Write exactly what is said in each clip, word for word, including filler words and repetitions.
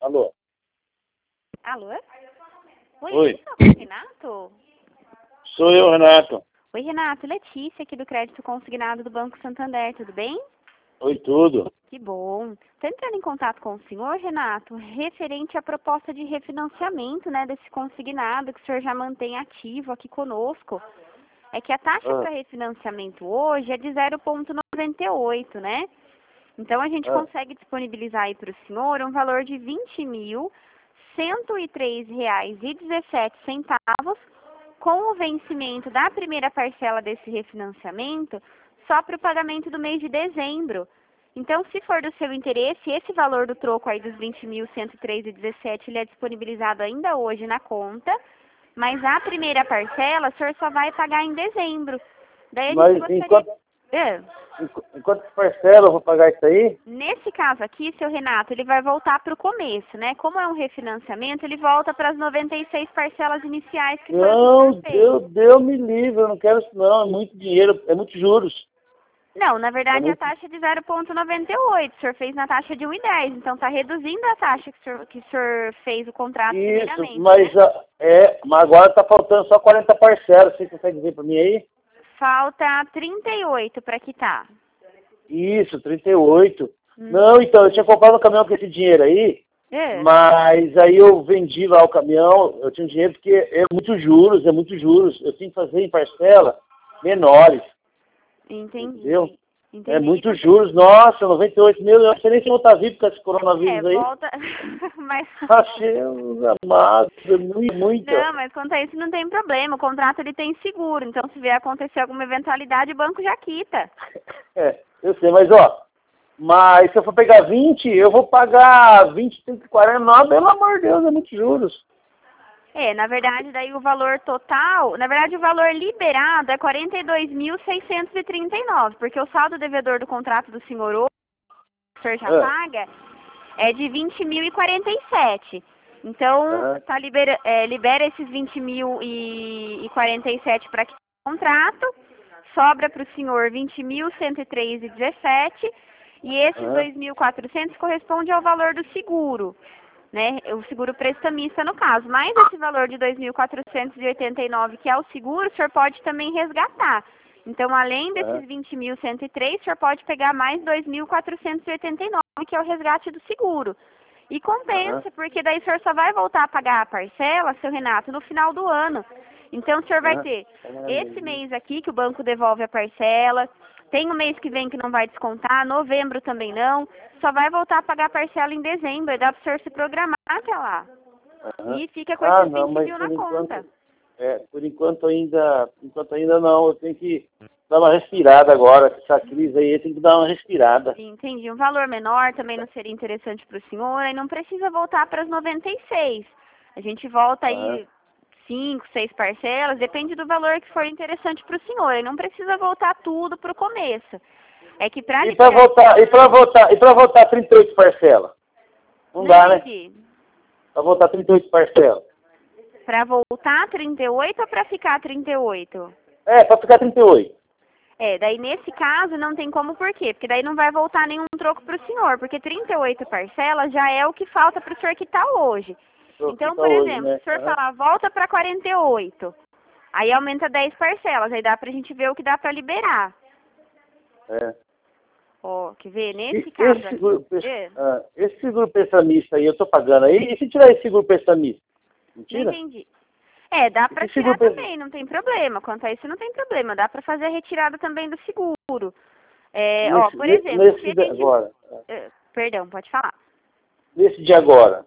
Alô? Alô? Oi, Oi. é o Renato? Sou eu, Renato. Oi, Renato. Letícia, aqui do Crédito Consignado do Banco Santander, tudo bem? Oi, tudo. Que bom. Estou entrando em contato com o senhor, Renato, referente à proposta de refinanciamento, né, desse consignado que o senhor já mantém ativo aqui conosco. É que a taxa Ah. para refinanciamento hoje é de zero vírgula noventa e oito, né? Então a gente Ah. consegue disponibilizar aí para o senhor um valor de vinte mil cento e três reais e dezessete centavos com o vencimento da primeira parcela desse refinanciamento só para o pagamento do mês de dezembro. Então, se for do seu interesse, esse valor do troco aí dos vinte mil cento e três reais e dezessete centavos, ele é disponibilizado ainda hoje na conta, mas a primeira parcela o senhor só vai pagar em dezembro. Daí a Mas gente gostaria... enquanto, É. enqu- enquanto parcela eu vou pagar isso aí? Nesse caso aqui, seu Renato, ele vai voltar para o começo, né? Como é um refinanciamento, ele volta para as noventa e seis parcelas iniciais que foram Não, feitas. Deus, Deus me livre, eu não quero isso não, é muito dinheiro, é muitos juros. Não, na É verdade a muito... taxa é de zero vírgula noventa e oito, o senhor fez na taxa de um e dez, então está reduzindo a taxa que o senhor, que o senhor fez o contrato Isso, primeiramente, mas, né? ah, é, mas agora está faltando só quarenta parcelas, você consegue dizer para mim aí? Falta trinta e oito para quitar. Isso, trinta e oito. Hum. Não, então, eu tinha comprado um caminhão com esse dinheiro aí, É. mas aí eu vendi lá o caminhão, eu tinha dinheiro porque é muitos juros, é muitos juros. Eu tinha que fazer em parcela menores, Entendi. entendeu? Entendi. É muitos juros, nossa, noventa e oito mil, eu não sei nem se eu vou estar vivo com esse É, coronavírus aí. volta... mas... Achei amado, muito, muito. Não, mas quanto a isso não tem problema. O contrato ele tem seguro. Então, se vier acontecer alguma eventualidade, o banco já quita. É, eu sei, mas ó, mas se eu for pegar vinte, eu vou pagar vinte, trinta, quarenta, não, pelo amor de Deus, é muitos juros. É, na verdade, daí o valor total, na verdade o valor liberado é quarenta e dois mil seiscentos e trinta e nove, porque o saldo devedor do contrato do senhor hoje, que o senhor já É. paga, é de vinte mil e quarenta e sete. Então, Aham. tá libera, é, libera esses vinte mil e quarenta e sete para que o contrato, sobra para o senhor vinte mil cento e três reais e dezessete centavos, e esses Aham. dois mil e quatrocentos corresponde ao valor do seguro, né? O seguro prestamista no caso. Mais esse valor de dois mil quatrocentos e oitenta e nove, que é o seguro, o senhor pode também resgatar. Então, além desses Aham. vinte mil cento e três, o senhor pode pegar mais dois mil quatrocentos e oitenta e nove, que é o resgate do seguro. E compensa, Aham. porque daí o senhor só vai voltar a pagar a parcela, seu Renato, no final do ano. Então, o senhor vai Aham. ter esse mês aqui, que o banco devolve a parcela, tem o mês que vem que não vai descontar, novembro também não, só vai voltar a pagar a parcela em dezembro, e dá para o senhor se programar até lá. Aham. E fica com Ah, esses não, vinte mas mil por na enquanto, conta. é, por enquanto ainda, por enquanto ainda não, eu tenho que dar uma respirada agora, com essa crise aí, eu tenho que dar uma respirada. Entendi. Um valor menor também não seria interessante para o senhor, e não precisa voltar para as noventa e seis. A gente volta Aham. aí cinco, seis parcelas, depende do valor que for interessante para o senhor. E não precisa voltar tudo para o começo. É que para E para voltar, e para voltar, e para voltar trinta e oito parcelas? Não, Não dá, né? entendi. Para voltar trinta e oito parcelas. Para voltar trinta e oito ou para ficar trinta e oito? É, para ficar trinta e oito. É, daí nesse caso não tem como por quê? Porque daí não vai voltar nenhum troco para o senhor, porque trinta e oito parcelas já é o que falta para o senhor quitar hoje. Então, por hoje, exemplo, né? se o senhor Aham. falar volta para quarenta e oito, aí aumenta dez parcelas, aí dá pra gente ver o que dá para liberar. É. Ó, quer ver? E Nesse caso esse seguro, aqui... pes- É, ah, esse seguro prestamista aí, eu tô pagando aí, e se tirar esse seguro prestamista? não Mentira? entendi. É, dá pra Esse seguro tirar pres- também, não tem problema. Quanto a isso, não tem problema. Dá pra fazer a retirada também do seguro. É, ó, nesse, por ne- exemplo, nesse se de a gente... agora, É, perdão, pode falar. nesse de agora.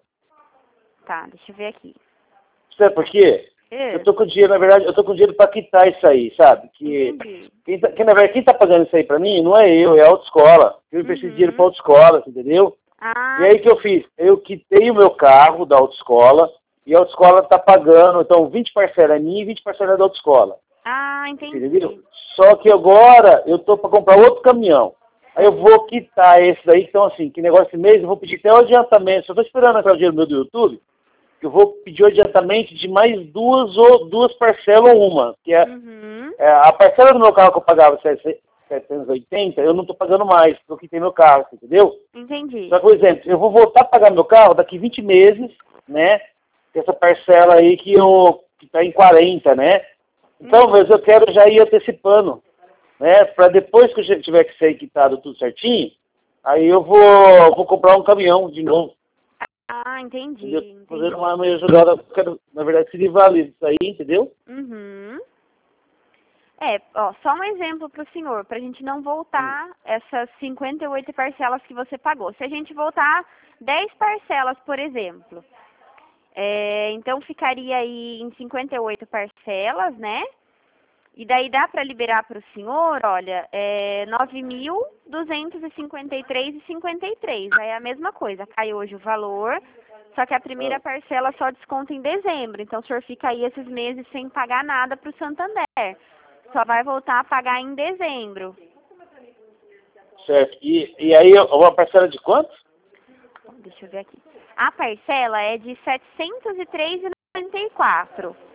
Tá, deixa eu ver aqui. Sabe por quê? É, Eu tô com dinheiro, na verdade, eu tô com dinheiro para quitar isso aí, sabe? Que entendi. quem, tá, quem, na verdade, quem tá pagando isso aí para mim não é eu, é a autoescola. Eu preciso de dinheiro Uhum. para autoescola, entendeu? Ah, E aí o que eu fiz? Eu quitei o meu carro da autoescola e a autoescola tá pagando, então vinte parcelas é minha e vinte parcelas é da autoescola. ah, entendi. Entendeu? Só que agora eu tô para comprar outro caminhão. Aí eu vou quitar esse daí, então assim, que negócio de mês, eu vou pedir até o adiantamento. Só tô esperando entrar o dinheiro meu do YouTube, que eu vou pedir o adiantamento de mais duas ou duas parcelas ou uma. Que é, Uhum. é, a parcela do meu carro que eu pagava setecentos e oitenta, eu não estou pagando mais, porque eu quitei meu carro, entendeu? Entendi. Só que, por exemplo, eu vou voltar a pagar meu carro daqui vinte meses, né? Essa parcela aí que eu que tá em quarenta, né? Então, Uhum. mas eu quero já ir antecipando, né? Para depois que eu tiver que ser quitado tudo certinho, aí eu vou, vou comprar um caminhão de novo. Ah, entendi, Entendeu? entendi. Fazer uma meia jogada, eu quero, na verdade, se livrar disso aí, entendeu? Uhum. É, ó, só um exemplo para o senhor, para a gente não voltar essas cinquenta e oito parcelas que você pagou. Se a gente voltar dez parcelas, por exemplo, é, então ficaria aí em cinquenta e oito parcelas, né? E daí dá para liberar para o senhor, olha, é nove mil duzentos e cinquenta e três reais e cinquenta e três centavos. Aí é a mesma coisa, cai hoje o valor, só que a primeira parcela só desconta em dezembro. Então o senhor fica aí esses meses sem pagar nada para o Santander. Só vai voltar a pagar em dezembro. Certo. E, e aí, uma parcela de quanto? Deixa eu ver aqui. A parcela é de setecentos e três reais e noventa e quatro centavos.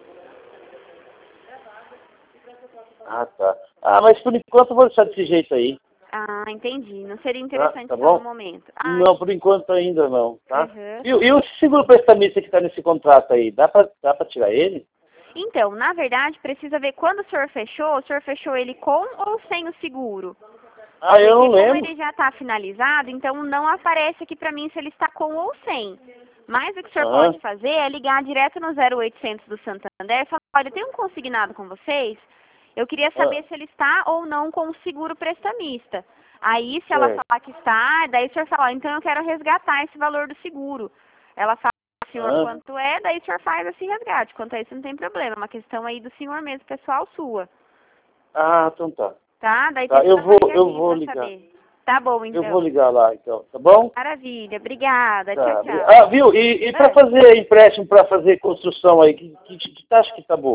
Ah, tá. Ah, mas por enquanto eu vou deixar desse jeito aí. Ah, entendi. Não seria Tá, interessante tá só bom? no momento. Ah, Não, por enquanto ainda não, tá? uhum. E, e o seguro prestamista que está nesse contrato aí, dá pra, dá pra tirar ele? Então, na verdade, precisa ver quando o senhor fechou, o senhor fechou ele com ou sem o seguro? Ah, eu não Porque como lembro. ele já está finalizado, então não aparece aqui para mim se ele está com ou sem. Mas o que o senhor Aham. pode fazer é ligar direto no zero oitocentos do Santander e falar, olha, tem um consignado com vocês, eu queria saber Ah, se ele está ou não com o seguro prestamista. Aí, se ela certo. falar que está, daí o senhor fala, ó, então eu quero resgatar esse valor do seguro. Ela fala pro senhor Aham. quanto é, daí o senhor faz esse resgate. Quanto a isso não tem problema, é uma questão aí do senhor mesmo, pessoal sua. Ah, então tá. Tá? Daí Tá, tenta eu dar uma vou, eu ligadinha vou pra ligar. saber. Tá bom, Eu vou então. ligar lá, então, tá bom? Maravilha, obrigada. Tchau, Tá. tchau. Ah, viu? E, e para É. fazer empréstimo, para fazer construção aí, que, que, que taxa que tá boa?